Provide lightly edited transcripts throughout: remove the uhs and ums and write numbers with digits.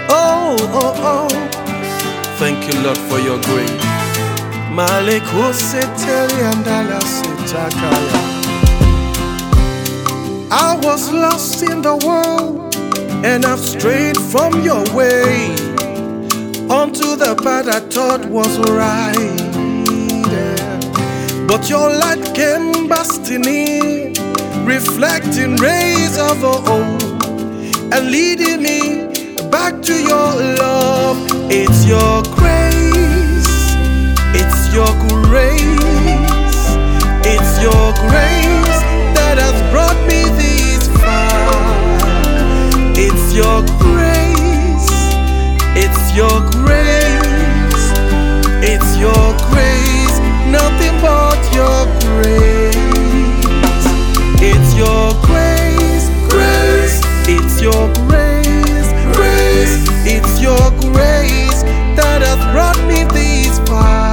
Oh, oh, oh. Thank you, Lord, for your grace. Maleko seteli andala setakaya. I was lost in the world, and I've strayed from your way onto the path I thought was right. But your light came bursting in, reflecting rays of hope and leading me back to your love. It's your grace, it's your grace, it's your grace that has brought me this far. It's your grace, it's your grace, it's your grace, nothing but your grace. It's your grace, grace, it's your grace, grace, it's your grace that has brought me this far.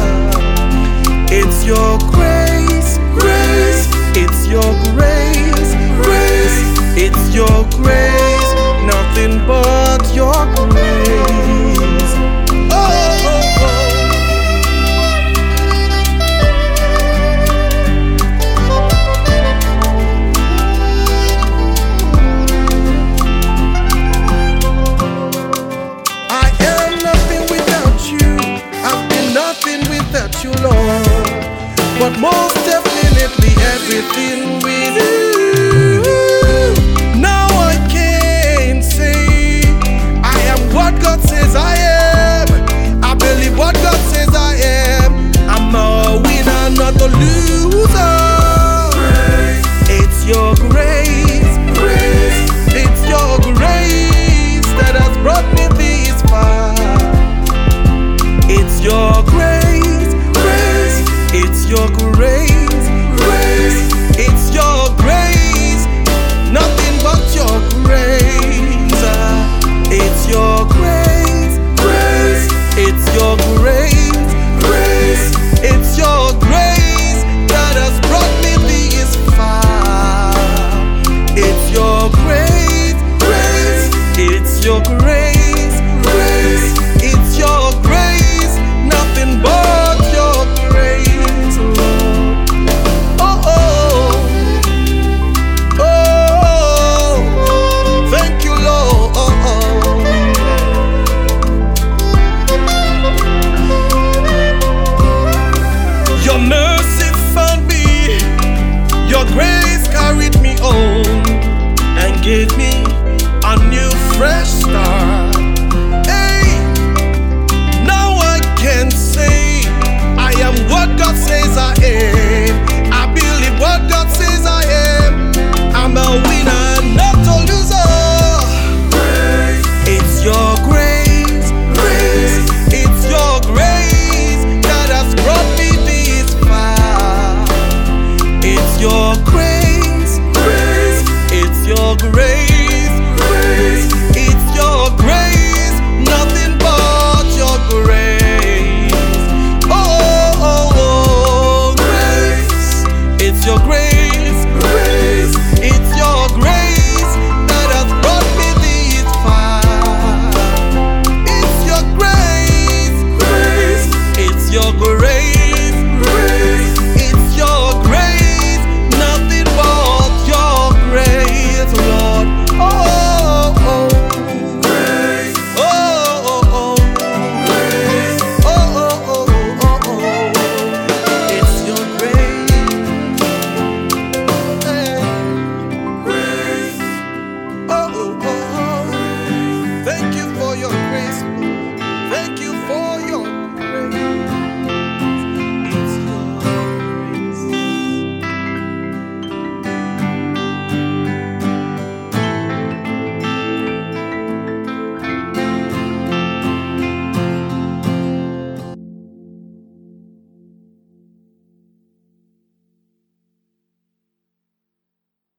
It's your grace, grace, it's your grace, grace, it's your grace, nothing but your grace. Oh, oh, oh. I am nothing without you. I've been nothing without you, Lord. But most definitely everything